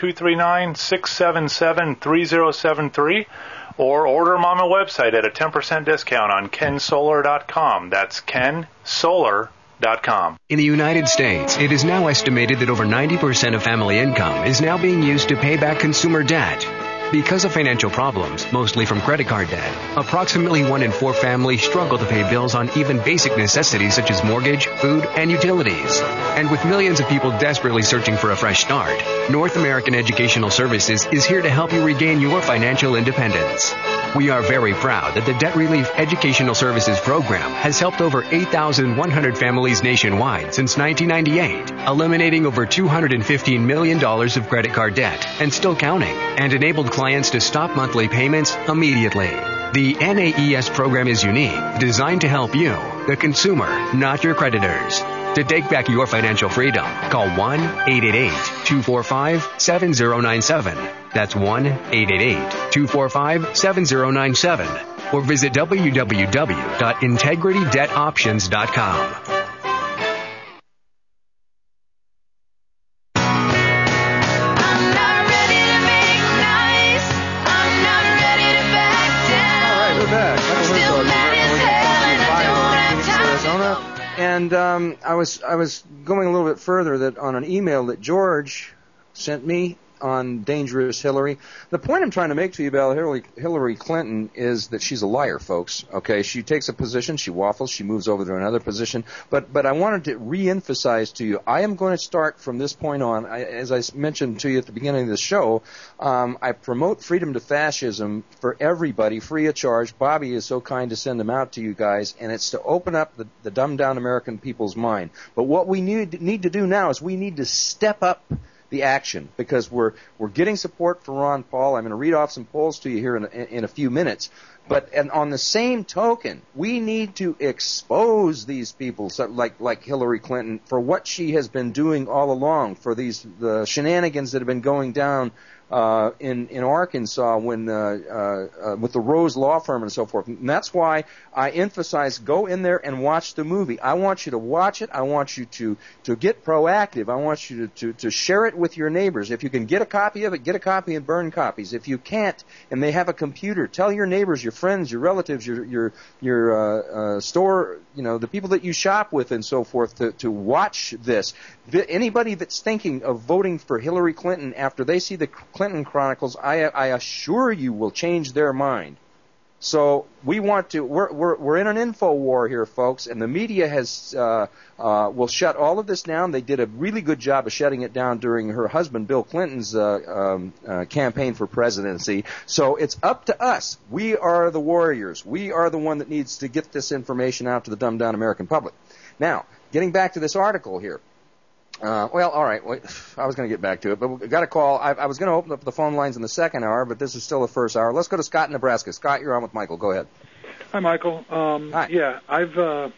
239-677-3073 or order them on my website at a 10% discount on kensolar.com. That's kensolar.com. In the United States, it is now estimated that over 90% of family income is now being used to pay back consumer debt. Because of financial problems, mostly from credit card debt, approximately 1 in 4 families struggle to pay bills on even basic necessities such as mortgage, food, and utilities. And with millions of people desperately searching for a fresh start, North American Educational Services is here to help you regain your financial independence. We are very proud that the Debt Relief Educational Services Program has helped over 8,100 families nationwide since 1998, eliminating over $215 million of credit card debt and still counting, and enabled clients to stop monthly payments immediately. The NAES program is unique, designed to help you, the consumer, not your creditors. To take back your financial freedom, call 1-888-245-7097. That's 1-888-245-7097. Or visit www.integritydebtoptions.com. And I was going a little bit further that on an email that George sent me on Dangerous Hillary. The point I'm trying to make to you about Hillary Clinton is that she's a liar, folks. Okay, she takes a position, she waffles, she moves over to another position. But I wanted to re-emphasize to you, I am going to start from this point on. As I mentioned to you at the beginning of the show, I promote freedom to fascism for everybody, free of charge. Bobby is so kind to send them out to you guys, and it's to open up the dumbed-down American people's mind. But what we need to do now is we need to step up the action, because we're getting support for Ron Paul. I'm going to read off some polls to you here in a few minutes. But and on the same token, we need to expose these people, like Hillary Clinton, for what she has been doing all along, for the shenanigans that have been going down in Arkansas when with the Rose Law Firm and so forth. And that's why I emphasize go in there and watch the movie. I want you to watch it. I want you to get proactive. I want you to share it with your neighbors. If you can get a copy of it, get a copy and burn copies. If you can't and they have a computer, tell your neighbors, your friends, your relatives, your store, the people that you shop with and so forth to watch this. Anybody that's thinking of voting for Hillary Clinton after they see the Clinton Chronicles, I assure you will change their mind. So we want to. We're in an info war here, folks, and the media will shut all of this down. They did a really good job of shutting it down during her husband Bill Clinton's campaign for presidency. So it's up to us. We are the warriors. We are the one that needs to get this information out to the dumbed down American public. Now, getting back to this article here. Well, all right. I was going to get back to it, but we got a call. I was going to open up the phone lines in the second hour, but this is still the first hour. Let's go to Scott in Nebraska. Scott, you're on with Michael. Go ahead. Hi, Michael. Hi. Yeah, I've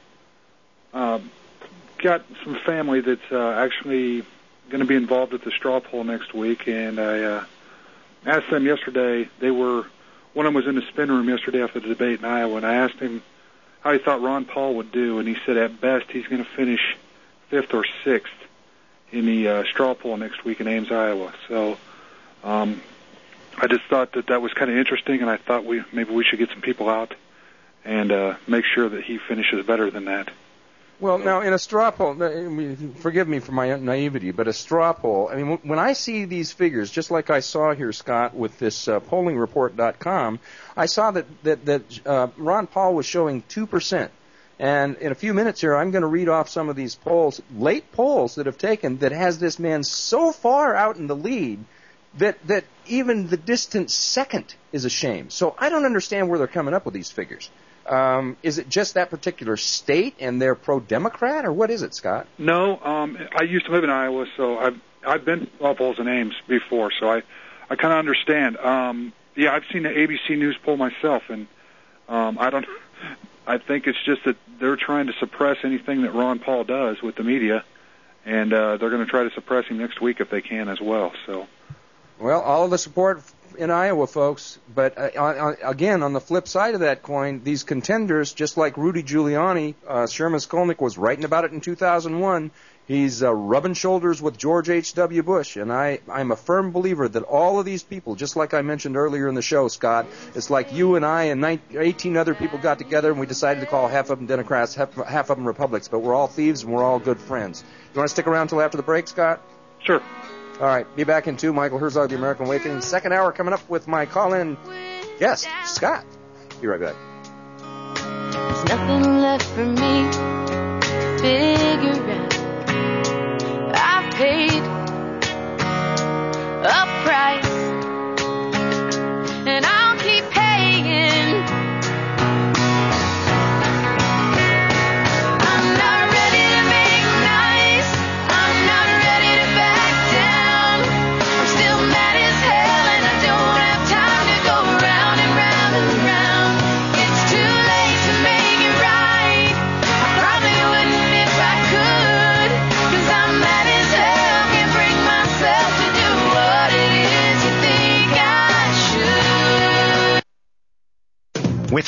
got some family that's actually going to be involved at the straw poll next week, and I asked them yesterday. One of them was in the spin room yesterday after the debate in Iowa, and I asked him how he thought Ron Paul would do, and he said at best he's going to finish 5th or 6th in the straw poll next week in Ames, Iowa. So I just thought that was kind of interesting, and I thought maybe we should get some people out and make sure that he finishes better than that. Well, now, in a straw poll, forgive me for my naivety, but a straw poll, I mean, when I see these figures, just like I saw here, Scott, with this pollingreport.com, I saw that Ron Paul was showing 2%. And in a few minutes here, I'm going to read off some of these polls, late polls that have taken, that has this man so far out in the lead that even the distant second is a shame. So I don't understand where they're coming up with these figures. Is it just that particular state and they're pro-Democrat, or what is it, Scott? No, I used to live in Iowa, so I've been to all polls in Ames before, so I kind of understand. Yeah, I've seen the ABC News poll myself, and I think it's just that they're trying to suppress anything that Ron Paul does with the media, and they're going to try to suppress him next week if they can as well. So, well, all of the support in Iowa, folks. But again, on the flip side of that coin, these contenders, just like Rudy Giuliani, Sherman Skolnick was writing about it in 2001. He's rubbing shoulders with George H.W. Bush, and I'm a firm believer that all of these people, just like I mentioned earlier in the show, Scott, it's like you and I and 18 other people got together and we decided to call half of them Democrats, half of them Republicans, but we're all thieves and we're all good friends. You want to stick around until after the break, Scott? Sure. All right, be back in 2. Michael Herzog, The American Awakening. Second hour coming up with my call-in guest, Scott. Be right back. There's nothing left for me to figure out. I've paid up